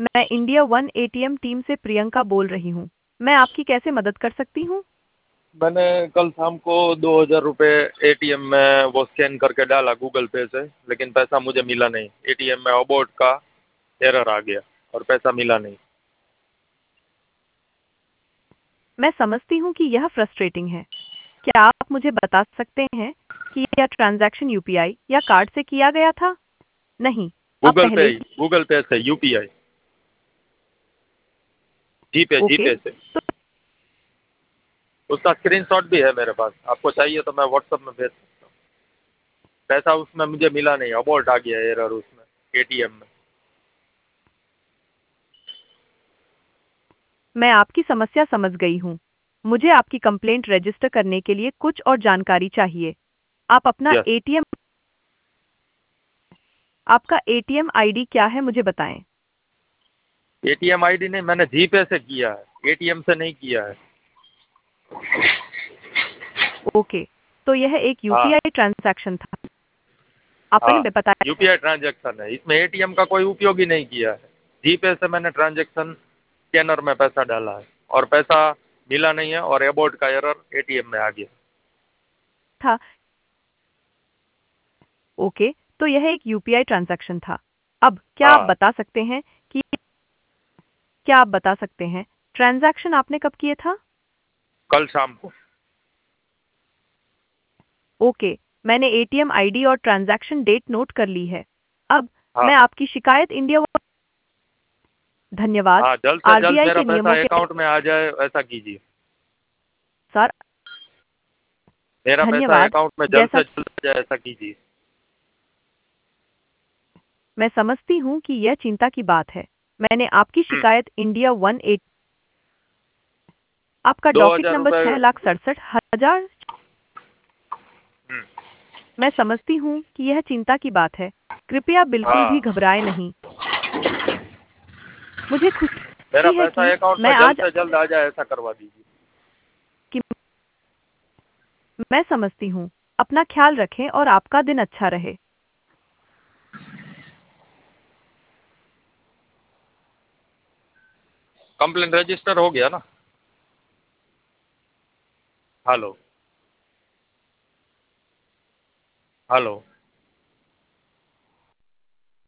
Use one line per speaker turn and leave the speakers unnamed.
मैं India one ATM team से प्रियंका बोल रही हूँ। मैं आपकी कैसे मदद कर सकती हूँ?
मैंने कल शाम को 2,000 रुपये एटीएम में वो स्कैन करके डाला गूगल पे से, लेकिन पैसा मुझे मिला नहीं। एटीएम में अबाउट का एरर आ गया और पैसा मिला नहीं।
मैं समझती हूँ कि यह फ्रस्ट्रेटिंग है। क्या आप मुझे बता सकते हैं कि यह ट्रांजैक्शन यूपीआई या कार्ड से किया गया था? नहीं, आप
गूगल पे
पहले
ही,
ही।
गूगल पे से, यूपीआई, जीपे
ओके,
जीपे से। उसका स्क्रीनशॉट भी है मेरे पास, आपको चाहिए तो मैं व्हाट्सएप में भेज सकता हूँ। पैसा उसमें मुझे मिला नहीं, अबाउट आ गया एरर उसमें एटीएम में।
मैं आपकी समस्या समझ गई हूँ। मुझे आपकी कंप्लेंट रजिस्टर करने के लिए कुछ और जानकारी चाहिए। आप अपना
यस।
एटीएम आपका एटीएम आईडी क्या है मुझे बताएं।
एटीएम आईडी नहीं, मैंने जीपे से किया है, एटीएम से नहीं किया है।
ओके, तो यह एक
हाँ
यूपीआई ट्रांजैक्शन था। आपने
हाँ,
बताया।
यूपीआई ट्रांजैक्शन है, इसमें एटीएम का कोई उपयोग ही नहीं किया है। जीपे से मैंने ट्रांजैक्शन स्कैनर में पैसा डाला है और पैसा मिला नहीं है और अबाउट का एरर एटीएम में आ गया।
था। ओके, तो यह एक यूपीआई ट्रांजैक्शन था। अब
हाँ,
क्या आप बता सकते हैं ट्रांजैक्शन आपने कब किए था?
कल शाम को।
ओके, मैंने एटीएम आईडी और ट्रांजैक्शन डेट नोट कर ली है। अब
हाँ
मैं आपकी शिकायत इंडिया धन्यवाद।
हाँ, जल्द से जल्द
आरबीआई
मेरा
के
पैसा
नियमों के
अकाउंट में आ जाए, ऐसा कीजिए।
अनुसार
मेरा पैसा
धन्यवाद।
अकाउंट में जल्द
जैसा
से
कि
जल्द आ जाए, ऐसा कीजिए।
मैं समझती हूँ कि यह चिंता की बात है। मैंने आपकी
हम्म,
शिकायत इंडिया 18 आपका
दो
डॉकेट
हजार
नंबर
रुपये
6,67,000।
हम्म,
मैं समझती हूँ कि यह चिंता की बात है। कृपया बिल्कुल भी
हाँ,
घबराएं नहीं। मुझे
मेरा
खुशी है
पैसा
कि
अकाउंट में
मैं
जल्द
आज
से जल्द आ जाए, ऐसा करवा दीजिए।
कि मैं समझती हूँ। अपना ख्याल रखें और आपका दिन अच्छा रहे।
कंप्लेन रजिस्टर हो गया ना? Hello hello.